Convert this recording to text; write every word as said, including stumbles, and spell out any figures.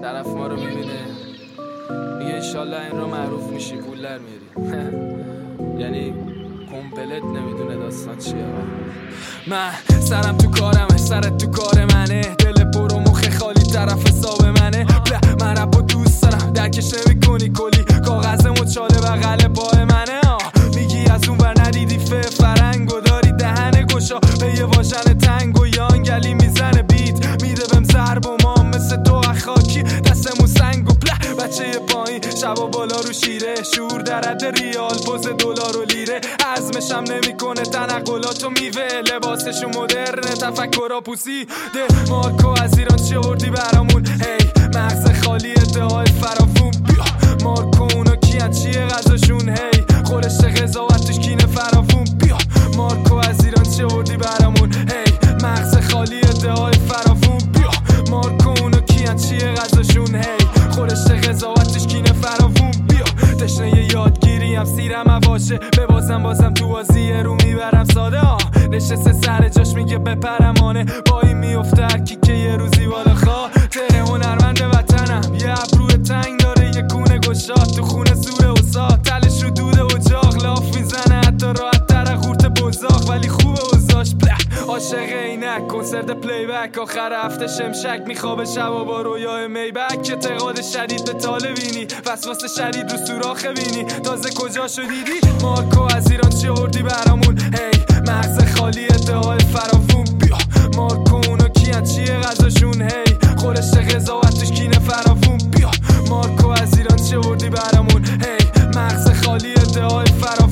طرف ما رو میبینه میگه ایشالله این رو معروف میشی پول در میاری. یعنی کمپلت نمیدونه داستان چیه. من سرم تو کارمه، سرت تو کار منه، دل پر و مخ خالی طرف حساب منه. من رپ و دوست دارم درکش نمی کنی کلی، کاغذ مچاله بغل پای منه. میگی از اون ور ندیدی فه فرنگو داری دهن گشا به یه واژن تنگ و یانگلی میزنه بیت میده بهم ضرب و ما مثل تو خاکی دستمون سنگ و پله بچه پایین شبا بالا رو شیره شور در حد ریال پوز دلار و لیره عزمشم نمیکنه تنقلاتو میوه لباسشو مدرنه تفکرها پوسیده. مارکو از ایران چی آوردی برامون هی مغز خالی ادعای فراوون بیا مارکو اونا کیان چیه غذاشون هی خورشت قضاوت توش کینه فراوون بیا مارکو از ایران چی آوردی برامون هی مغز خالی ادعای فراوون بیا مارکو اونا کیان چیه غذاشون هی خورشت قضاوت توش کینه فراوون بیا تشنه یادگیری هم سیرم هواشه ببازم بازم تو بازی رو میبرم ساده ها نشسته سر جاش میگه بپرمانه با این میفته هرکی که یه روزی بالا خاطر هنرمند وطنم یه ابرو تنگ داره یه کونه گشاد تو خونه زور استاد تلش رو دوده اجاق لاف میزنه حتی راحت تر خورت بزاق ولی خوبه اوزاش عاشق عینک کنسرت پلی بک آخر هفته شمشک میخوابه شبا با رویای میبک اعتقاد شدید به طالبینی وسواس شدید رو سوراخ بینی تازه کجا شدیدی مارکو از ایران چی آوردی برامون هی مغز خالی ادعای فراوون بیا مارکو اونا کیان چیه غذاشون هی خورشت قضاوت توش کینه فراوون بیا مارکو از ایران چی آوردی برامون هی مغز خالی ادعای فراوون